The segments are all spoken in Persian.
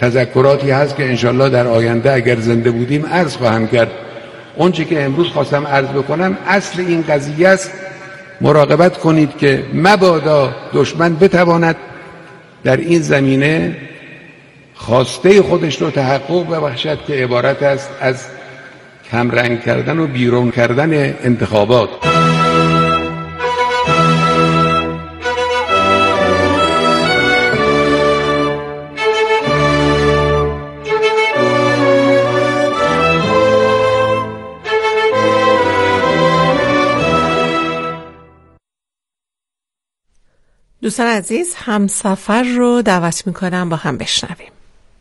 تذکراتی هست که انشالله در آینده اگر زنده بودیم عرض خواهم کرد. اونچه که امروز خواستم عرض بکنم اصل این قضیه است. مراقبت کنید که مبادا دشمن بتواند در این زمینه خواسته خودش رو تحقق ببخشد که عبارت است از کمرنگ کردن و بیرون کردن انتخابات. دوستان عزیز، همسفر رو دعوت میکنم با هم بشنویم.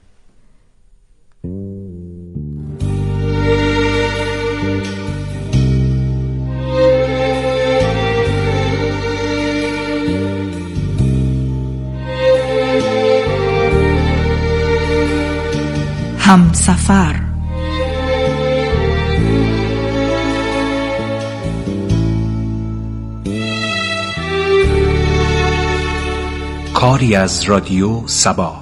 همسفر. کاری از رادیو سبا.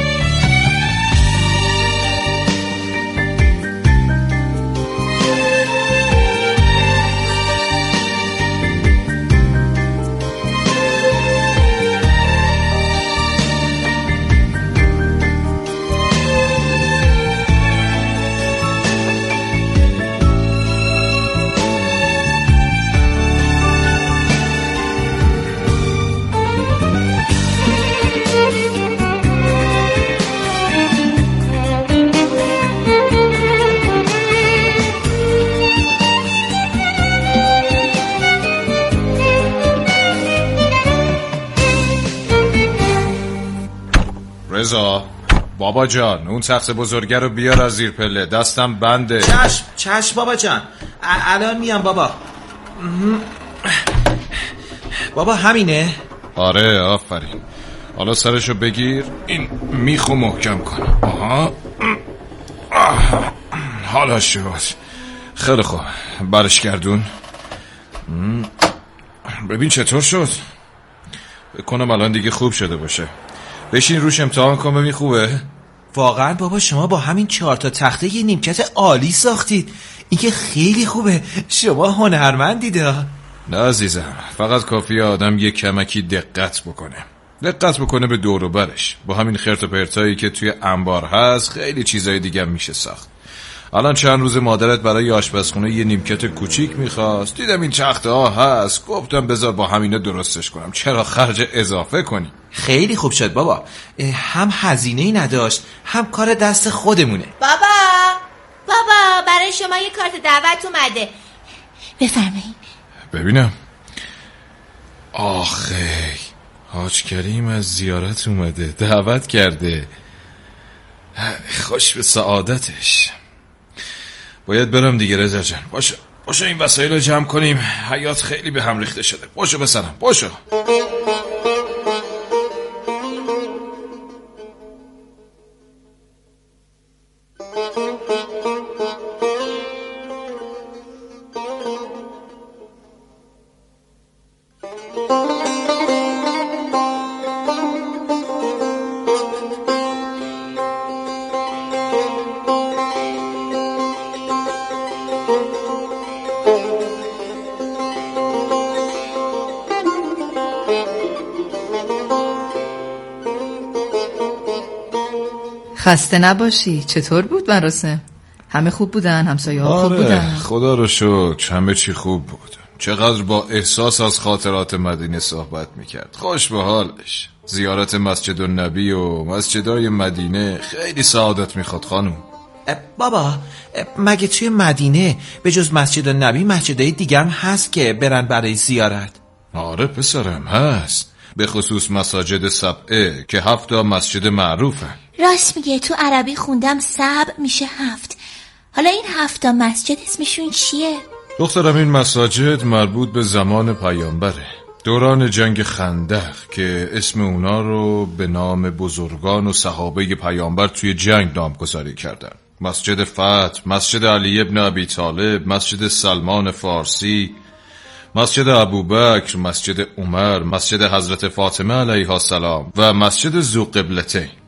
رضا، بابا جان، اون تخت بزرگه رو بیار از زیر پله، دستم بنده. چشم بابا جان، الان میام بابا. بابا همینه؟ آره آفرین. حالا سرشو بگیر، این میخو محکم کن. حالا شد. خیلی خوب، برش گردون. ببین چطور شد. بکنم الان دیگه خوب شده باشه. بشین روش امتحان کن ببین خوبه. واقعا بابا شما با همین 4 تا تخته یه نیمکت عالی ساختید. این که خیلی خوبه. شما هنرمندید. نه عزیزم، فقط کافیه آدم یه کمکی دقت بکنه به دور و برش. با همین خرت و پرتایی که توی انبار هست خیلی چیزای دیگه میشه ساخت. الان چند روز مادرت برای آشپزخونه یه نیمکت کوچیک میخواست، دیدم این تخته ها هست، گفتم بذار با همینا درستش کنم، چرا خرج اضافه کنی. خیلی خوب شد بابا، هم هزینه‌ای نداشت هم کار دست خودمونه. بابا برای شما یه کارت دعوت اومده، بفرمایید. ببینم. آخه حاج کریم از زیارت اومده، دعوت کرده. خوش به سعادتش. باید برم دیگه رضا جان. باشه این وسایل رو جمع کنیم، حیات خیلی به هم ریخته شده. باشه بسرم، باشه. خسته نباشی. چطور بود مراسم؟ همه خوب بودن؟ همسایه ها خوب بودن؟ خدا رو شکر همه چی خوب بود. چقدر با احساس از خاطرات مدینه صحبت میکرد. خوش به حالش. زیارت مسجد النبی و مسجدهای مدینه خیلی سعادت میخواد خانوم. بابا مگه توی مدینه به جز مسجد النبی مسجدهای دیگه هم هست که برن برای زیارت؟ آره پسرم هست، به خصوص مساجد سبعه که 7 مسجد معروفه. راست میگه، تو عربی خوندم سبع میشه 7. حالا این 7 مسجد اسمشون چیه؟ دخترم این مساجد مربوط به زمان پیامبره، دوران جنگ خندق که اسم اونا رو به نام بزرگان و صحابه پیامبر توی جنگ نامگذاری کردن. مسجد فتح، مسجد علی ابن ابی طالب، مسجد سلمان فارسی، مسجد ابوبکر، مسجد عمر، مسجد حضرت فاطمه علیها السلام و مسجد ذوالقبلتین.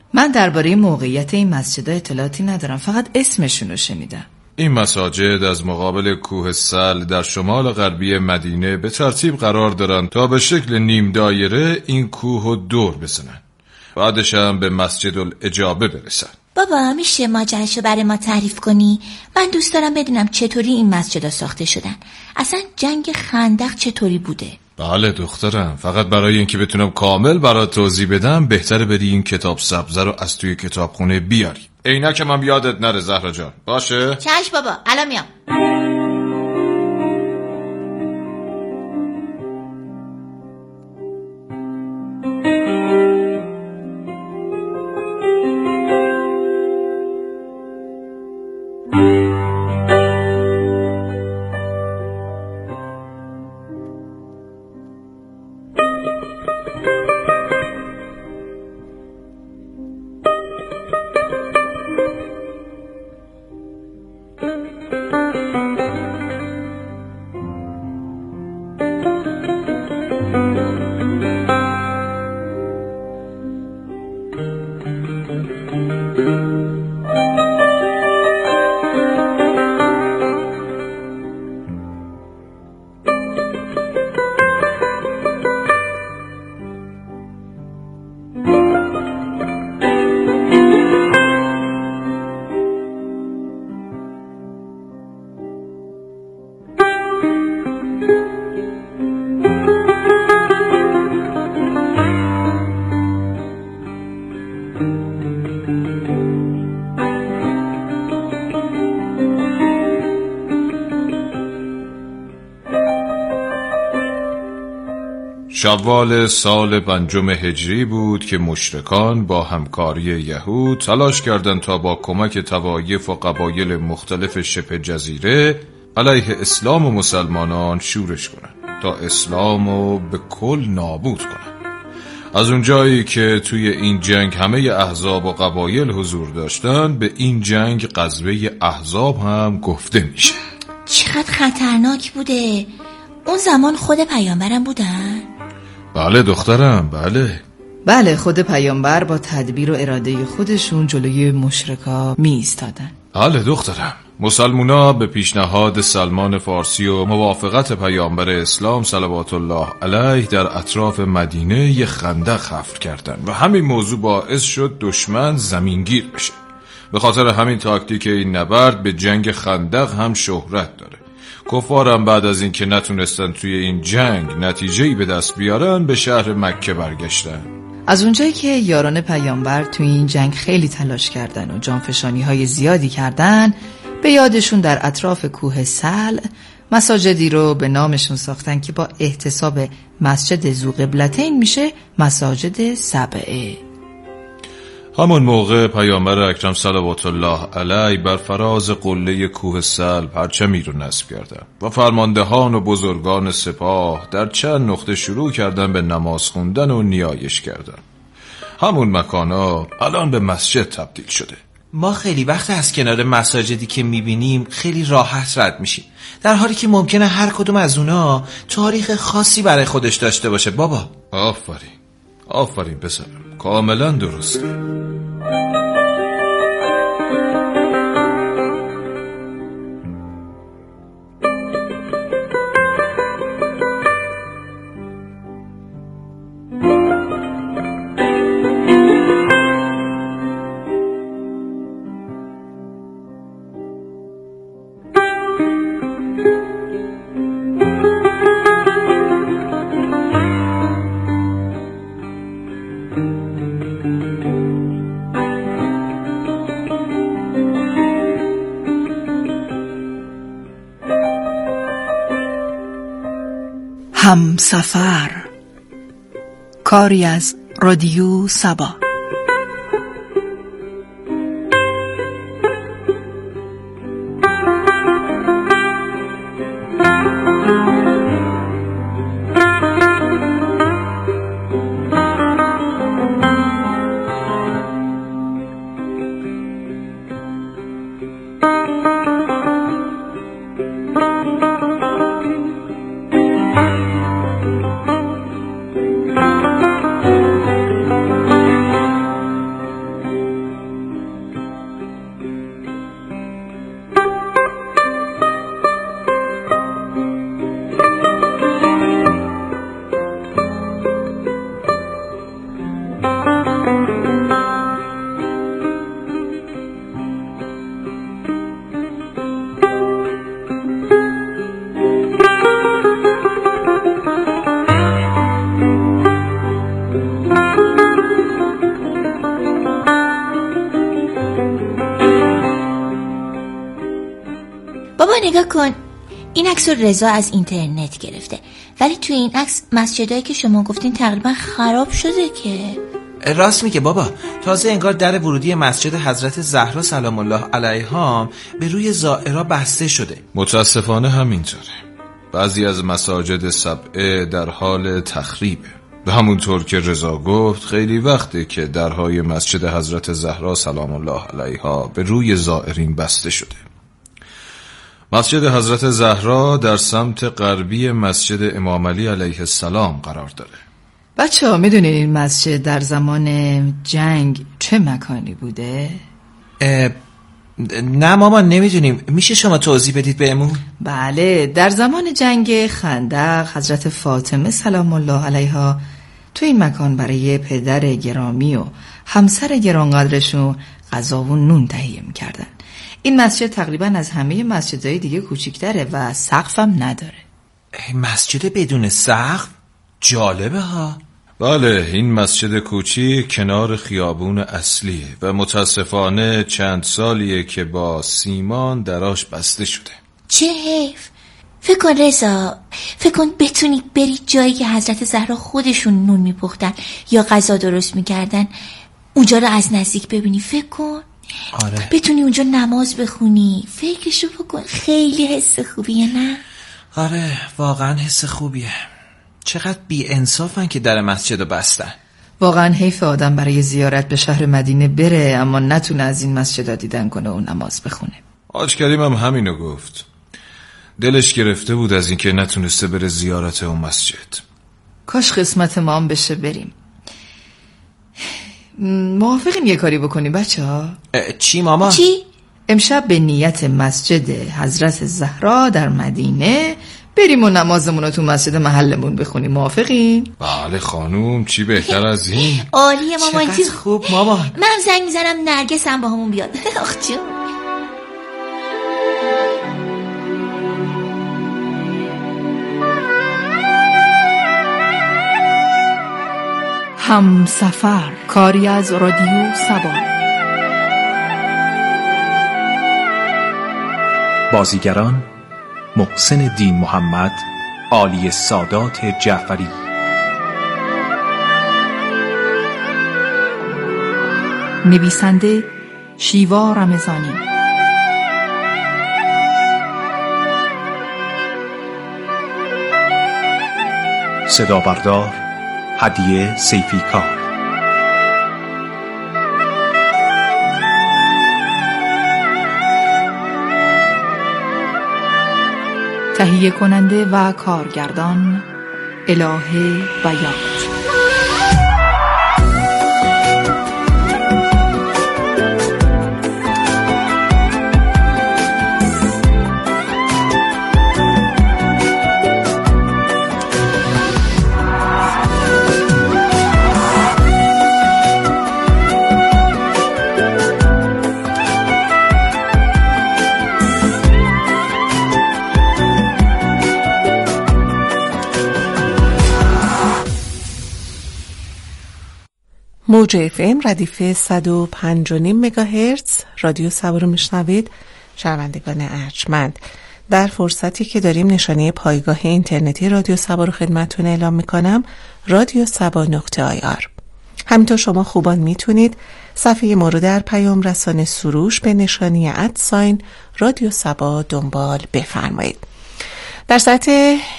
من درباره موقعیت این مسجدها اطلاعاتی ندارم، فقط اسمشون رو شنیدم. این مساجد از مقابل کوه سل در شمال غربی مدینه به ترتیب قرار دارن تا به شکل نیم دایره این کوه رو دور بزنن. بعدش هم به مسجد الاجابه برسن. بابا میشه ماجراشو برای ما تعریف کنی؟ من دوست دارم بدونم چطوری این مسجدها ساخته شدن. اصلا جنگ خندق چطوری بوده؟ بله دخترم، فقط برای اینکه بتونم کامل برات توضیح بدم بهتره بری این کتاب سبزه رو از توی کتابخونه بیاری. عینکم هم یادت نره زهرا جان، باشه؟ چشم بابا، الان میام. شوال سال 5 هجری بود که مشرکان با همکاری یهود تلاش کردند تا با کمک طوایف و قبایل مختلف شبه جزیره علیه اسلام و مسلمانان شورش کنند تا اسلامو به کل نابود کنند. از اونجایی که توی این جنگ همه احزاب و قبایل حضور داشتن، به این جنگ غزوه احزاب هم گفته میشه. چقدر خطرناک بوده. اون زمان خود پیامبرم بودن؟ بله دخترم، بله خود پیامبر با تدبیر و اراده خودشون جلوی مشرکا می ایستادن. بله دخترم، مسلمونا به پیشنهاد سلمان فارسی و موافقت پیامبر اسلام صلوات الله علیه در اطراف مدینه یه خندق حفر کردن و همین موضوع باعث شد دشمن زمینگیر بشه. به خاطر همین تاکتیک این نبرد به جنگ خندق هم شهرت داره. کفارم بعد از این که نتونستن توی این جنگ نتیجه‌ای به دست بیارن به شهر مکه برگشتن. از اونجایی که یاران پیامبر توی این جنگ خیلی تلاش کردن و جانفشانی‌های زیادی کردن، به یادشون در اطراف کوه سل مساجدی رو به نامشون ساختن که با احتساب مسجد ذوقبلتین میشه مساجد سبعه. همون موقع پیامبر اکرم صلوات الله علیه بر فراز قله کوه سل پرچمی رو نصب کردن و فرماندهان و بزرگان سپاه در چند نقطه شروع کردن به نماز خوندن و نیایش کردن. همون مکانا الان به مسجد تبدیل شده. ما خیلی وقت از کنار مساجدی که میبینیم خیلی راحت رد میشیم، در حالی که ممکنه هر کدوم از اونا تاریخ خاصی برای خودش داشته باشه. بابا آفرین پسرم، کاملا درسته. همسفر، کاری از رادیو سبا. نگاه کن، این عکس رو رضا از اینترنت گرفته، ولی توی این عکس مسجدایی که شما گفتین تقریبا خراب شده که. راست میگه بابا، تازه انگار در ورودی مسجد حضرت زهرا سلام الله علیها به روی زائرا بسته شده. متاسفانه همینطوره. بعضی از مساجد سبعه در حال تخریبه. به همونطور که رضا گفت خیلی وقته که درهای مسجد حضرت زهرا سلام الله علیها به روی زائرین بسته شده. مسجد حضرت زهرا در سمت غربی مسجد امام علی علیه السلام قرار داره. بچه ها میدونین این مسجد در زمان جنگ چه مکانی بوده؟ نه مامان نمیدونیم، میشه شما توضیح بدید بهمون؟ بله، در زمان جنگ خندق حضرت فاطمه سلام الله علیها تو این مکان برای پدر گرامی و همسر گرانقدرشون غذا و نون تهیه میکردن. این مسجد تقریبا از همه مسجدهای دیگه کوچیک‌تره و سقفم نداره. مسجد بدون سقف؟ جالبه ها. بله، این مسجد کوچیک کنار خیابون اصلیه و متاسفانه چند سالیه که با سیمان دراش بسته شده. چه حیف. فکر کن رضا، فکر کن بتونی بری جایی که حضرت زهرا خودشون نون میپختن یا غذا درست میکردن، اونجا رو از نزدیک ببینی. فکر کن آره، بتونی اونجا نماز بخونی. فکرشو بکن، خیلی حس خوبیه نه؟ آره واقعا حس خوبیه. چقدر بی انصافن که در مسجد رو بستن. واقعا حیف آدم برای زیارت به شهر مدینه بره اما نتونه از این مسجد دیدن کنه و نماز بخونه. حاج کریم هم همینو گفت. دلش گرفته بود از اینکه نتونسته بره زیارت اون مسجد. کاش قسمت ما هم بشه بریم. موافقین یه کاری بکنیم بچه ها؟ چی ماما؟ چی؟ امشب به نیت مسجد حضرت زهرا در مدینه بریم و نمازمون رو تو مسجد محلمون بخونیم. موافقین؟ بله خانوم، چی بهتر از این؟ عالیه مامان. چقدر خوب مامان. من زنگ میزنم نرگس هم با همون بیاد. آخ جون. همسفر، کاری از رادیو سبا. بازیگران: محسن دین محمد، عالی سادات جعفری. نویسنده شیوا رمضانی. صدا بردار هدیه سیفی کار. تهیه کننده و کارگردان الهه بیات. موج FM ردیف 105.5 مگاهرتز رادیو سبا رو میشنوید. شنوندگان ارجمند، در فرصتی که داریم نشانه پایگاه اینترنتی رادیو سبا رو خدمتتون اعلام میکنم، radiosaba.ir. همینطور شما خوبان میتونید صفحه ما رو در پیام رسانه سروش به نشانی @ رادیو سبا دنبال بفرمایید. در ساعت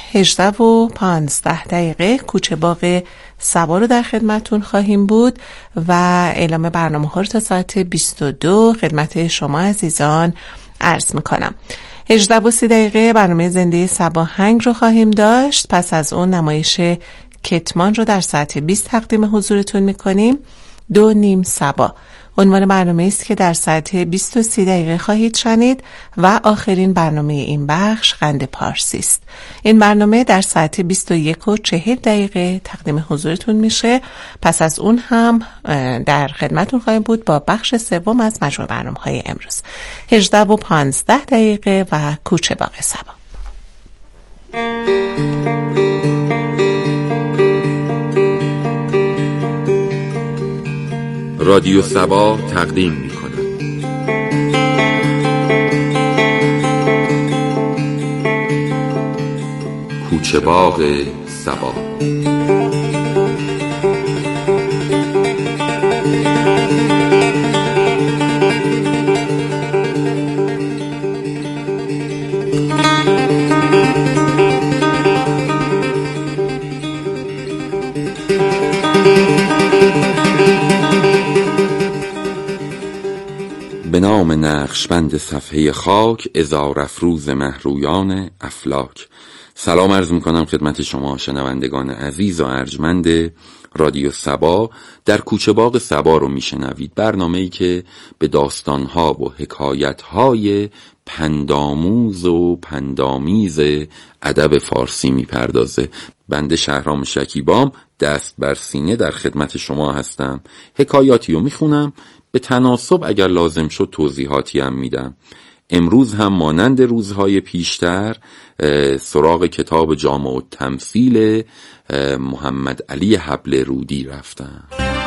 18:15 کوچه باغ سبا رو در خدمتون خواهیم بود و اعلام برنامه ها رو تا ساعت 22 خدمت شما عزیزان عرض میکنم. 18:30 برنامه زنده سباهنگ رو خواهیم داشت. پس از اون نمایش کتمان رو در ساعت 20 تقدیم حضورتون میکنیم. 2 سبا عنوان برنامه است که در ساعت 20:30 خواهید شنید و آخرین برنامه این بخش قند پارسی است. این برنامه در ساعت 21:40 تقدیم حضورتون میشه. پس از اون هم در خدمتون خواهیم بود با بخش سوم از مجموع برنامه‌های امروز. 18:15 و کوچه باغ سبا. رادیو سبا تقدیم می‌کند کوچه باغ صبا. به نام نقشبند صفحه خاک، عذار افروز مهرویان افلاک. سلام عرض میکنم خدمت شما شنوندگان عزیز و ارجمند رادیو صبا. در کوچه باغ صبا رو میشنوید، برنامه‌ای که به داستانها و حکایتهای پندآموز و پندآمیز ادب فارسی میپردازه. بنده شهرام شکیبام دست بر سینه در خدمت شما هستم. حکایاتی رو میخونم، به تناسب اگر لازم شد توضیحاتی هم میدم. امروز هم مانند روزهای پیشتر سراغ کتاب جامع التمثیل محمد علی حبل رودی رفتم.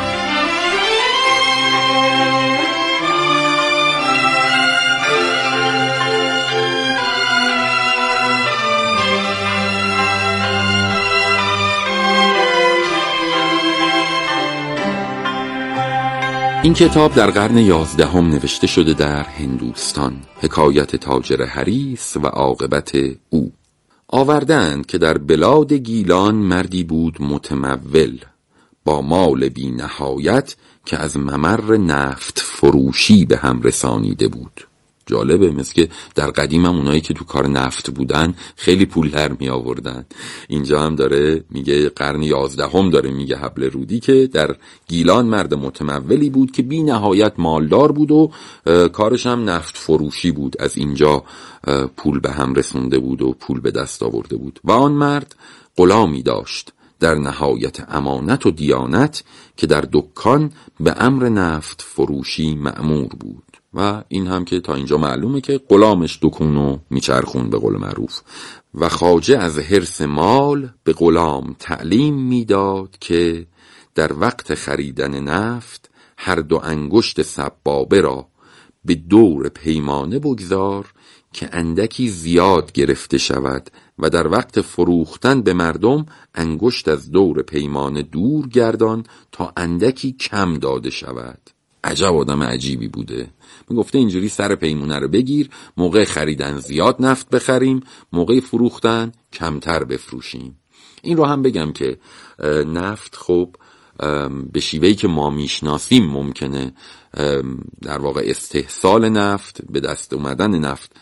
این کتاب در قرن 11 نوشته شده در هندوستان. حکایت تاجر حریص و عاقبت او. آوردند که در بلاد گیلان مردی بود متمول با مال بی نهایت که از ممر نفت فروشی به هم رسانیده بود. جالبه، مثل که در قدیم هم اونایی که تو کار نفت بودن خیلی پول در می آوردن. اینجا هم داره میگه قرن 11 داره میگه حبل رودی که در گیلان مرد متمولی بود که بی نهایت مالدار بود و کارش هم نفت فروشی بود. از اینجا پول به هم رسونده بود و پول به دست آورده بود. و آن مرد غلامی داشت در نهایت امانت و دیانت که در دکان به امر نفت فروشی مأمور بود. و این هم که تا اینجا معلومه که غلامش دکونو میچرخون به قول معروف. و خواجه از حرص مال به غلام تعلیم میداد که در وقت خریدن نفت هر دو انگشت سبابه را به دور پیمانه بگذار که اندکی زیاد گرفته شود و در وقت فروختن به مردم انگشت از دور پیمانه دور گردان تا اندکی کم داده شود. عجب آدم عجیبی بوده. میگفته اینجوری سر پیمونه رو بگیر، موقع خریدن زیاد نفت بخریم، موقع فروختن کمتر بفروشیم. این رو هم بگم که نفت خب به شیوهی که ما میشناسیم ممکنه در واقع استحصال نفت، به دست اومدن نفت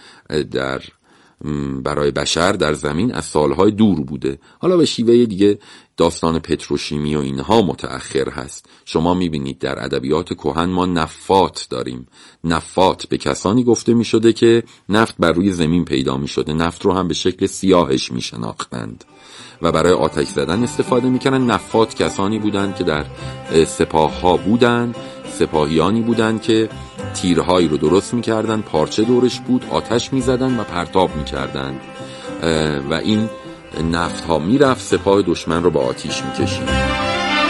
برای بشر در زمین از سالهای دور بوده. حالا به شیوه دیگه داستان پتروشیمی و اینها متأخر هست. شما میبینید در ادبیات کهن ما نفات داریم. نفات به کسانی گفته میشده که نفت بر روی زمین پیدا میشده. نفت رو هم به شکل سیاهش میشناختند و برای آتش زدن استفاده میکنن. نفات کسانی بودند که در سپاه ها بودند، سپاهیانی بودند که تیرهایی رو درست میکردن، پارچه دورش بود، آتش میزدن و پرتاب میکردن و این نفت ها میرفت سپاه دشمن رو به آتیش میکشید.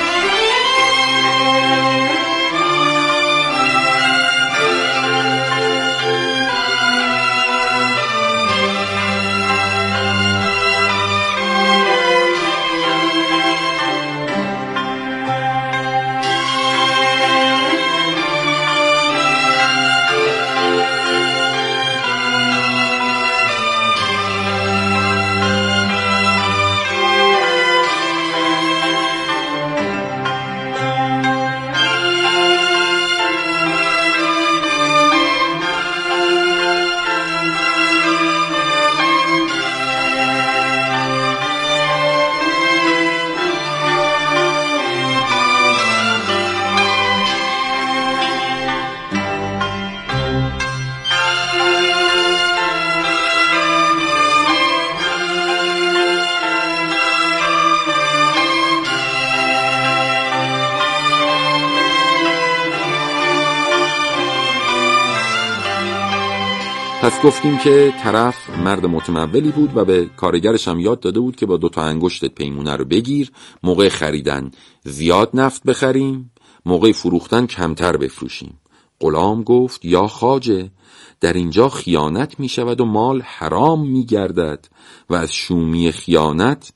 پس گفتیم که طرف مرد متمولی بود و به کارگرش هم یاد داده بود که با 2 انگشتت پیمونه رو بگیر، موقع خریدن زیاد نفت بخریم، موقع فروختن کمتر بفروشیم. غلام گفت یا خواجه، در اینجا خیانت می شود و مال حرام می گردد و از شومی خیانت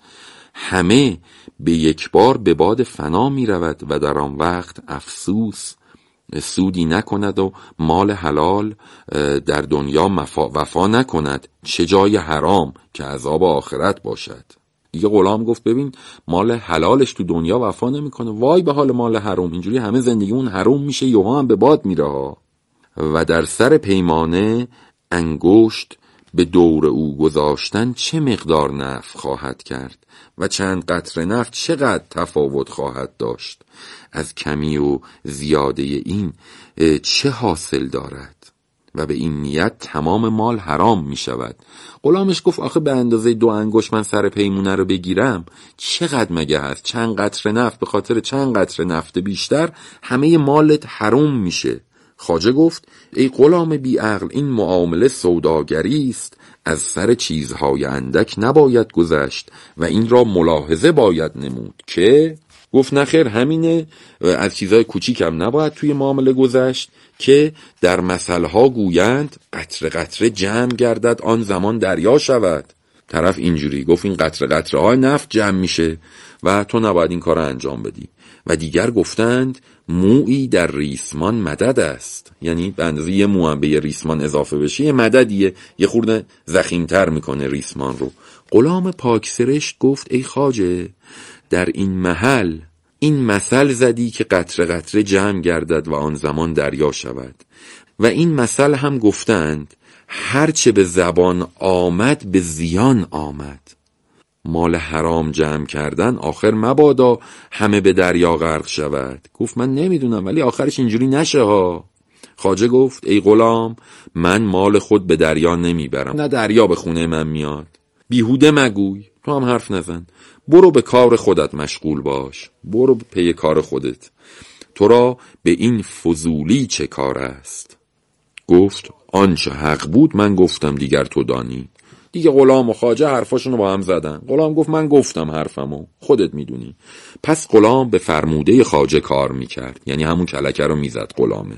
همه به یک بار به باد فنا می رود و در آن وقت افسوس سودی نکند و مال حلال در دنیا وفا نکند، چه جای حرام که عذاب آخرت باشد. دیگه غلام گفت ببین مال حلالش تو دنیا وفا نمیکنه، وای به حال مال حرام، اینجوری همه زندگی اون حرام میشه، یوها هم به باد میره ها. و در سر پیمانه انگشت به دور او گذاشتن چه مقدار نفع خواهد کرد و چند قطره نفع چقدر تفاوت خواهد داشت، از کمی و زیاده این چه حاصل دارد و به این نیت تمام مال حرام می شود. غلامش گفت آخه به اندازه 2 انگشت من سر پیمونه رو بگیرم چقدر مگه هست؟ چند قطره نفت به خاطر چند قطره نفت بیشتر همه مالت حرام میشه. خواجه گفت ای غلام بی عقل، این معامله سوداگری است، از سر چیزهای اندک نباید گذشت و این را ملاحظه باید نمود. که گفت نخیر همینه، از چیزهای کوچیکم نباید توی معامله گذشت که در مثلها گویند قطره قطره جمع گردد آن زمان دریا شود. طرف اینجوری گفت این قطره قطره های نفت جمع میشه و تو نباید این کار انجام بدی. و دیگر گفتند مویی در ریسمان مدد است، یعنی به اندازه یه مو هم به یه ریسمان اضافه بشه یه مددیه، یه خورده ضخیم‌تر میکنه ریسمان رو. غلام پاکسرشت گفت ای خواجه، در این محل این مثل زدی که قطره قطره جمع گردد و آن زمان دریا شود، و این مثل هم گفتند هرچه به زبان آمد به زیان آمد. مال حرام جمع کردن آخر مبادا همه به دریا غرق شود. گفت من نمیدونم ولی آخرش اینجوری نشه ها. خواجه گفت ای غلام، من مال خود به دریا نمیبرم، نه دریا به خونه من میاد. بیهوده مگوی، تو هم حرف نزن، برو به کار خودت مشغول باش، برو پی کار خودت، تو را به این فضولی چه کار است؟ گفت آنچه حق بود من گفتم، دیگر تو دانی. دیگه غلام و خواجه حرفاشونو با هم زدن. غلام گفت من گفتم حرفمو، خودت میدونی. پس غلام به فرموده خواجه کار میکرد، یعنی همون کلکه رو میزد غلامه.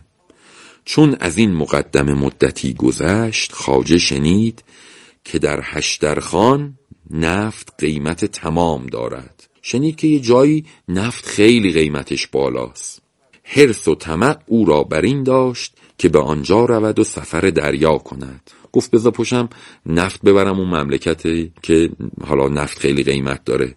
چون از این مقدم مدتی گذشت، خواجه شنید که در هشترخان نفت قیمت تمام دارد. شنید که یه جایی نفت خیلی قیمتش بالاست. حرص و طمع او را بر این داشت که به آنجا رود و سفر دریا کند. گفت بذار پشم نفت ببرم اون مملکتی که حالا نفت خیلی قیمت داره.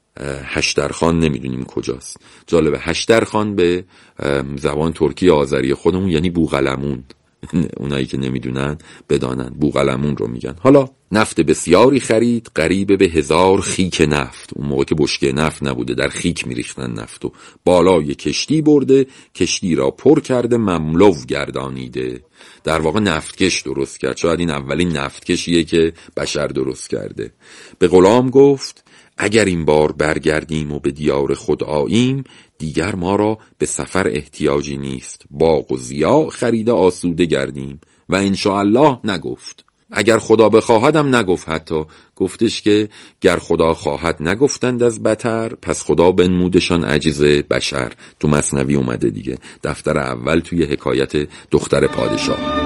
هشترخان نمیدونیم کجاست. جالبه هشترخان به زبان ترکی آذری خودمون یعنی بوقلمون. اونایی که نمیدونن بدانن بوقلمون رو میگن. حالا نفت بسیاری خرید، قریب به 1000 خیک نفت. اون موقع که بشکه نفت نبوده، در خیک میریختن نفتو. بالای کشتی برده، کشتی را پر کرده، مملو گردانیده. در واقع نفتکش درست کرد. شاید این اولین نفتکشیه که بشر درست کرده. به غلام گفت اگر این بار برگردیم و به دیار خود آییم، دیگر ما را به سفر احتیاجی نیست. باغ و ضیاع خریده آسوده گردیم. و انشاءالله نگفت. اگر خدا بخواهدم نگفت. حتی گفتش که گر خدا خواهد نگفتند از بتر، پس خدا بنمودشان عجز بشر. تو مثنوی اومده دیگه، دفتر اول توی حکایت دختر پادشاه.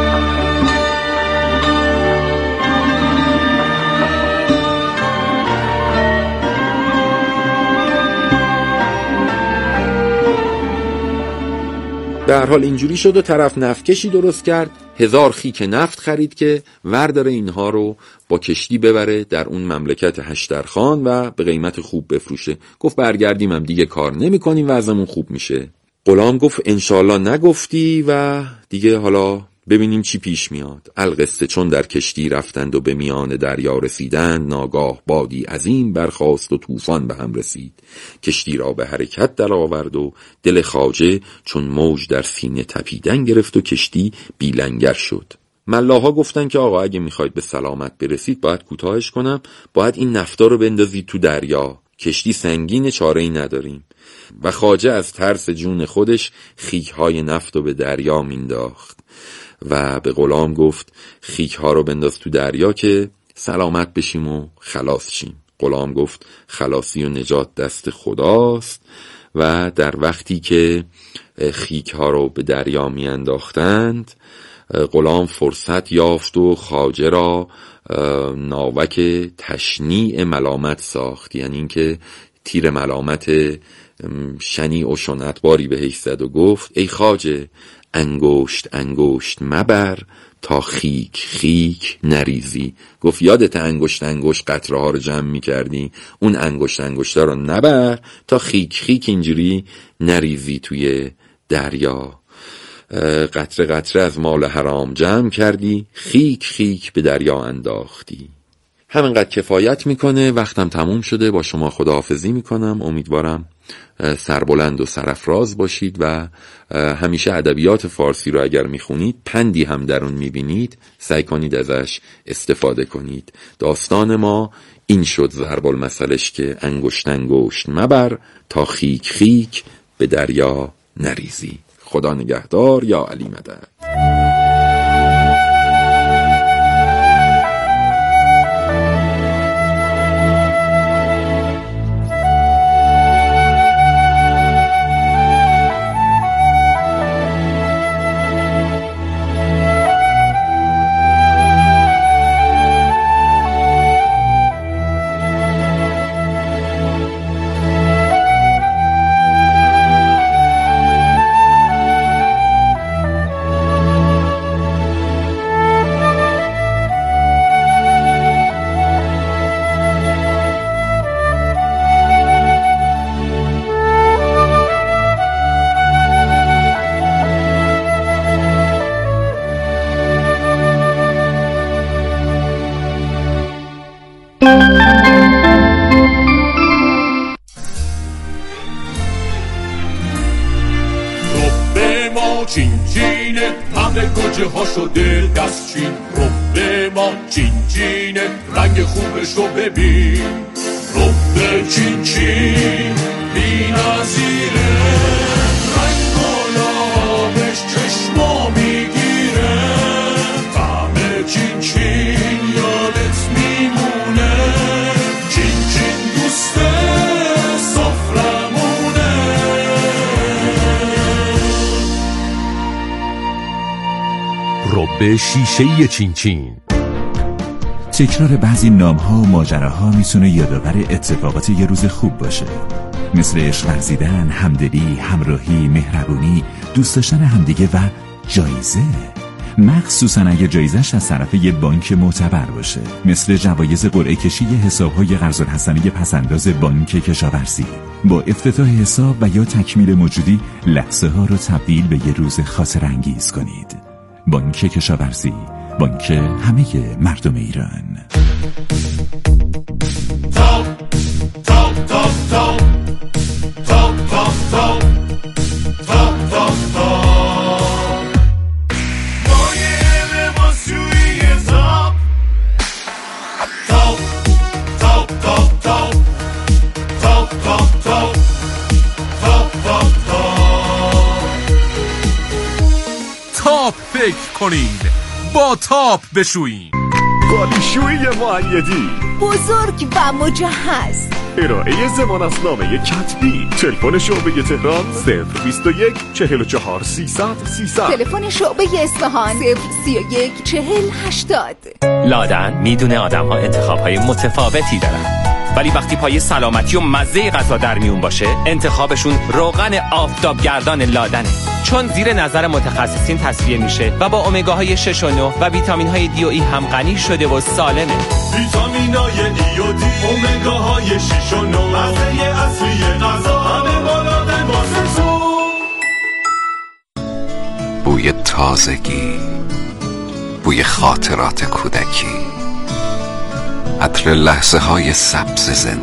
در حال اینجوری شد و طرف نفتکشی درست کرد، 1000 خیک نفت خرید که ورداره اینها رو با کشتی ببره در اون مملکت هشترخان و به قیمت خوب بفروشه. گفت برگردیم هم دیگه کار نمی کنیم و ازمون خوب میشه. غلام گفت انشالله نگفتی و دیگه حالا ببینیم چی پیش میاد. القصه چون در کشتی رفتند و به میان دریا رسیدند، ناگاه بادی عظیم برخاست و طوفان به هم رسید. کشتی را به حرکت در آورد و دل خواجه چون موج در سینه تپیدن گرفت و کشتی بیلنگر شد. ملاها گفتن که آقا اگه میخواید به سلامت برسید باید کوتاهش کنم، باید این نفتا رو بندازید تو دریا، کشتی سنگین، چاره‌ای نداریم. و خواجه از ترس جون خودش خیک‌های نفت رو به دریا مینداخت و به غلام گفت خیک ها رو بنداز تو دریا که سلامت بشیم و خلاص شیم. غلام گفت خلاصی و نجات دست خداست و در وقتی که خیک ها رو به دریا می انداختند غلام فرصت یافت و خواجه را ناوک تشنیع ملامت ساخت، یعنی اینکه تیر ملامت شنیع و شنعتباری بهش زد و گفت ای خواجه انگشت انگشت مبر تا خیک خیک نریزی. گفت یادت انگشت انگشت قطره ها رو جمع می کردی، اون انگشت انگشت رو نبر تا خیک خیک اینجوری نریزی توی دریا. قطره قطره از مال حرام جمع کردی، خیک خیک به دریا انداختی. همینقدر کفایت میکنه. وقتم تموم شده، با شما خداحافظی میکنم. امیدوارم سربلند و سرافراز باشید و همیشه ادبیات فارسی رو اگر میخونید پندی هم در اون میبینید سعی کنید ازش استفاده کنید. داستان ما این شد ضرب المثلش که انگشت انگشت مبر تا خیک خیک به دریا نریزی. خدا نگهدار. یا علی مدد. چین چینه همه گوجه ها شده دستچین. رب ما چین چینه رنگ خوبشو ببین. رب چین چین بی نظیره، رنگ و لابش چشما میگیره. طعم چین چین یادت میمونه، چین چین دوست سفرمونه. رب شیشه‌ای چین چین. تکرار بعضی نام‌ها و ماجراها میتونه یادآور اتفاقات یه روز خوب باشه، مثل عشق ورزیدن، همدلی، همراهی، مهربونی، دوست داشتن همدیگه و جایزه، مخصوصا اگه جایزش از طرف یه بانک معتبر باشه، مثل جوایز قرعه کشی حساب‌های قرض الحسنه پسنداز بانک کشاورزی. با افتتاح حساب و یا تکمیل موجودی لحظه ها رو تبدیل به یه روز خاطر انگیز کنید. بانک کشاورزی، بانک همه مردم ایران. تاپ تاپ تاپ تاپ تاپ تاپ تاپ تاپ تاپ تاپ مایه لباسشویی تاپ تاپ تاپ تاپ تاپ تاپ تاپ تاپ تاپ تاپ تاپ فکر کنید، با تاپ بشویید. قالیشویی مؤیدی بزرگ و مجهز، ارائه ضمانتنامه کتبی. تلفن شعبه تهران 021 44 300 300. تلفن شعبه اصفهان 031 40 80. لادن میدونه آدم‌ها انتخاب‌های متفاوتی دارن، ولی وقتی پای سلامتی و مزه غذا در میون باشه انتخابشون روغن آفتابگردان لادنه، چون زیر نظر متخصصین تصفیه میشه و با امگاهای 6 و 9 و ویتامین‌های دی و ای هم غنی شده و سالمه. ویتامین‌های ای و دی، امگاهای 6 و 9، مزه اصلی غذا همه با لادن واسه. بوی تازگی، بوی خاطرات کودکی، عطر لحظه های سبز زندگی.